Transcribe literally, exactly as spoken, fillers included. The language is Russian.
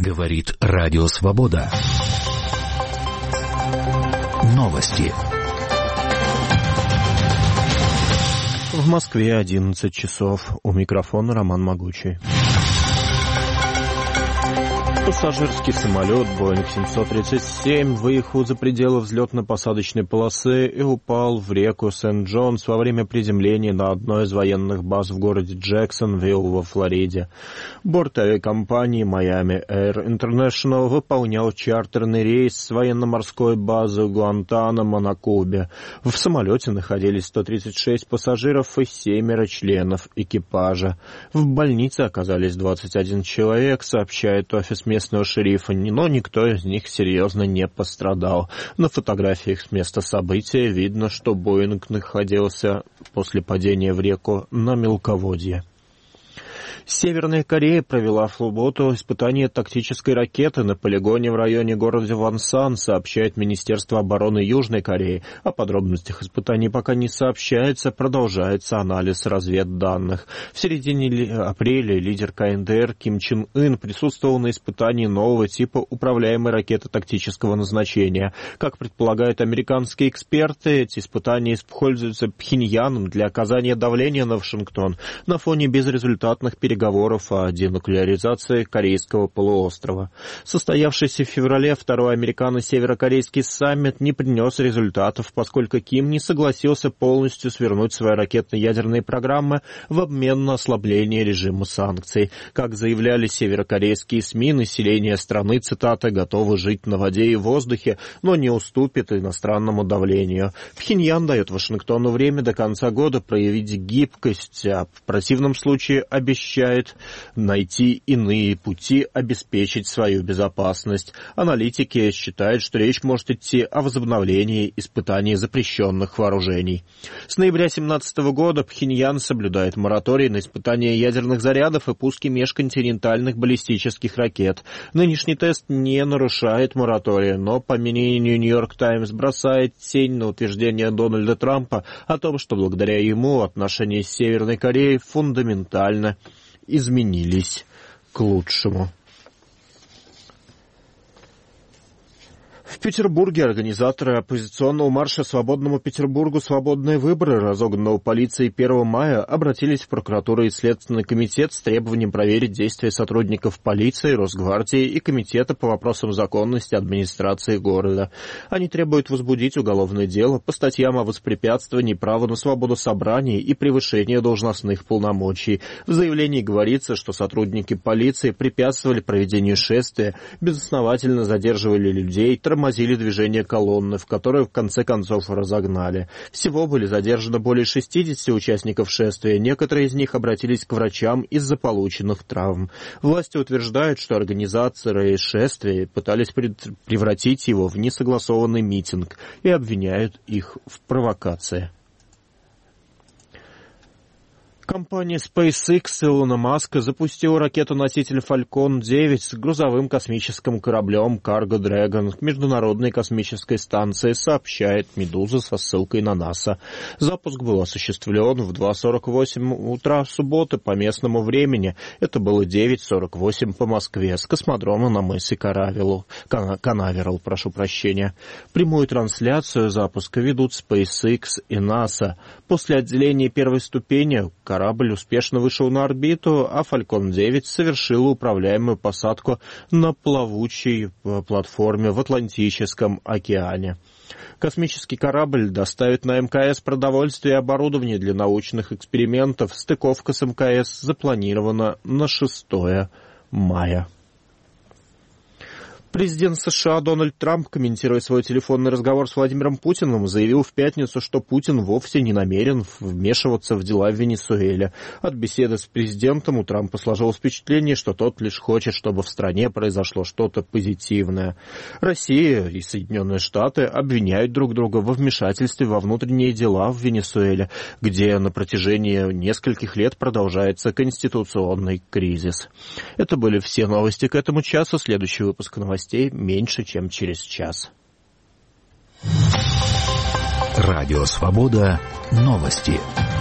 Говорит Радио Свобода. Новости. В Москве одиннадцать часов. У микрофона Роман Могучий. Пассажирский самолет Боинг семьсот тридцать семь выехал за пределы взлетно-посадочной полосы и упал в реку Сент-Джонс во время приземления на одной из военных баз в городе Джексонвилл во Флориде. Борт авиакомпании Miami Air International выполнял чартерный рейс с военно-морской базы Гуантанамо на Кубе. В самолете находились сто тридцать шесть пассажиров и семеро членов экипажа. В больнице оказались двадцать один человек, сообщает офис местного шерифа, но никто из них серьезно не пострадал. На фотографиях с места события видно, что Боинг находился после падения в реку на мелководье. Северная Корея провела в субботу испытание тактической ракеты на полигоне в районе города Вонсан, сообщает Министерство обороны Южной Кореи. О подробностях испытаний пока не сообщается, продолжается анализ разведданных. В середине апреля лидер ка эн дэ эр Ким Чен Ын присутствовал на испытании нового типа управляемой ракеты тактического назначения. Как предполагают американские эксперты, эти испытания используются Пхеньяном для оказания давления на Вашингтон на фоне безрезультатных переговоров переговоров о денуклеаризации Корейского полуострова. Состоявшийся в феврале второй американо-северокорейский саммит не принес результатов, поскольку Ким не согласился полностью свернуть свои ракетно-ядерные программы в обмен на ослабление режима санкций. Как заявляли северокорейские СМИ, население страны, цитата, «готово жить на воде и воздухе, но не уступит иностранному давлению». Пхеньян дает Вашингтону время до конца года проявить гибкость, а в противном случае обещает найти иные пути обеспечить свою безопасность. Аналитики считают, что речь может идти о возобновлении испытаний запрещенных вооружений. С ноября две тысячи семнадцатого года Пхеньян соблюдает мораторий на испытания ядерных зарядов и пуски межконтинентальных баллистических ракет. Нынешний тест не нарушает моратория, но, по мнению Нью-Йорк Таймс, бросает тень на утверждение Дональда Трампа о том, что благодаря ему отношения с Северной Кореей фундаментально изменились к лучшему. В Петербурге организаторы оппозиционного марша «Свободному Петербургу. Свободные выборы», разогнанного полицией первого мая, обратились в прокуратуру и Следственный комитет с требованием проверить действия сотрудников полиции, Росгвардии и Комитета по вопросам законности администрации города. Они требуют возбудить уголовное дело по статьям о воспрепятствовании права на свободу собраний и превышении должностных полномочий. В заявлении говорится, что сотрудники полиции препятствовали проведению шествия, безосновательно задерживали людей, тормозили движение колонны, в которую в конце концов разогнали. Всего были задержаны более шестидесяти участников шествия, некоторые из них обратились к врачам из-за полученных травм. Власти утверждают, что организаторы шествия пытались превратить его в несогласованный митинг и обвиняют их в провокации. Компания SpaceX Илона Маска запустила ракетоноситель Falcon девять с грузовым космическим кораблем Cargo Dragon к Международной космической станции, сообщает «Медуза» со ссылкой на НАСА. Запуск был осуществлен в два сорок восемь утра субботы по местному времени. Это было девять сорок восемь по Москве с космодрома на мысе Канаверал. Канаверал, прошу прощения. Прямую трансляцию запуска ведут SpaceX и НАСА. После отделения первой ступени корабль успешно вышел на орбиту, а Falcon девять совершила управляемую посадку на плавучей платформе в Атлантическом океане. Космический корабль доставит на эм ка эс продовольствие и оборудование для научных экспериментов. Стыковка с эм ка эс запланирована на шестое мая. Президент США Дональд Трамп, комментируя свой телефонный разговор с Владимиром Путиным, заявил в пятницу, что Путин вовсе не намерен вмешиваться в дела в Венесуэле. От беседы с президентом у Трампа сложилось впечатление, что тот лишь хочет, чтобы в стране произошло что-то позитивное. Россия и Соединенные Штаты обвиняют друг друга во вмешательстве во внутренние дела в Венесуэле, где на протяжении нескольких лет продолжается конституционный кризис. Это были все новости к этому часу. Следующий выпуск новостей меньше, чем через час. Радио Свобода. Новости.